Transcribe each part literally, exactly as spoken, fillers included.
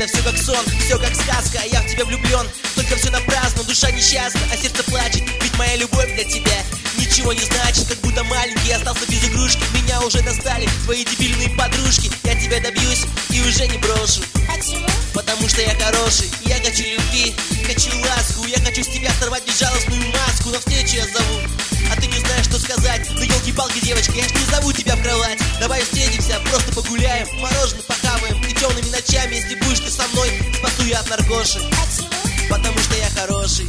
это все как сон, все как сказка, а я в тебя влюблен. Только все напрасно, душа несчастна, а сердце плачет. Ведь моя любовь для тебя ничего не значит. Как будто маленький остался без игрушки. Меня уже достали твои дебильные подружки. Я тебя добьюсь и уже не брошу. Почему? Потому что я хороший, я хочу любви, хочу ласку. Я хочу с тебя сорвать безжалостную маску. На встречу я зову, а ты не знаешь, что сказать. Ну елки-палки, девочка, я ж не зову тебя в кровать. Давай встретимся, просто погуляем, мороженое похаваем. И темными ночами, если будешь ты со мной, спасу я от наркоши. Почему? Потому что я хороший.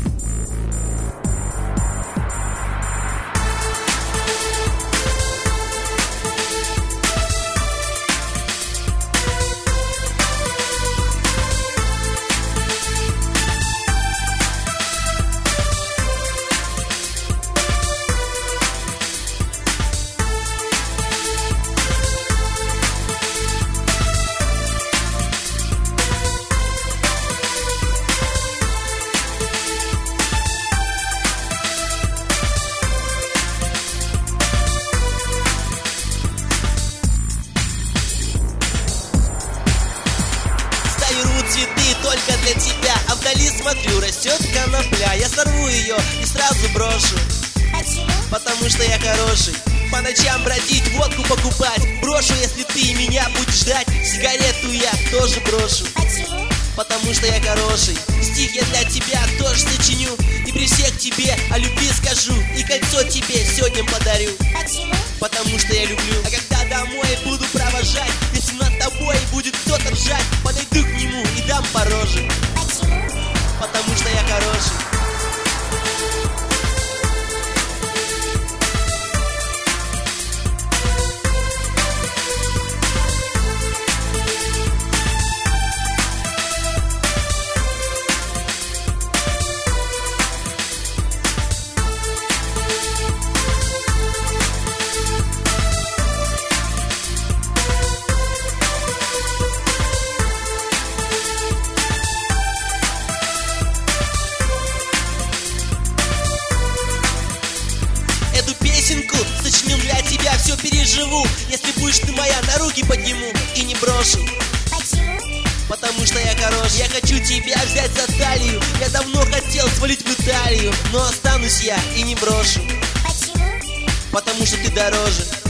Цветы только для тебя, а вдали смотрю, растет конопля. Я сорву ее и сразу брошу. Почему? Потому что я хороший. По ночам бродить, водку покупать брошу, если ты меня будешь ждать. Сигарету я тоже брошу. Почему? Потому что я хороший. Стих я для тебя тоже сочиню. И при всех тебе о любви скажу. И кольцо тебе сегодня подарю. Почему? Потому что я люблю. А когда домой буду провожать, если над тобой будет кто-то ржать, подойду к нему и дам по роже. Почему? Потому что я хороший. Сочинил для тебя, все переживу. Если будешь ты моя, на руки подниму и не брошу. Почему? Потому что я хороший. Я хочу тебя взять за талию. Я давно хотел свалить в Италию, но останусь я и не брошу. Почему? Потому что ты дороже.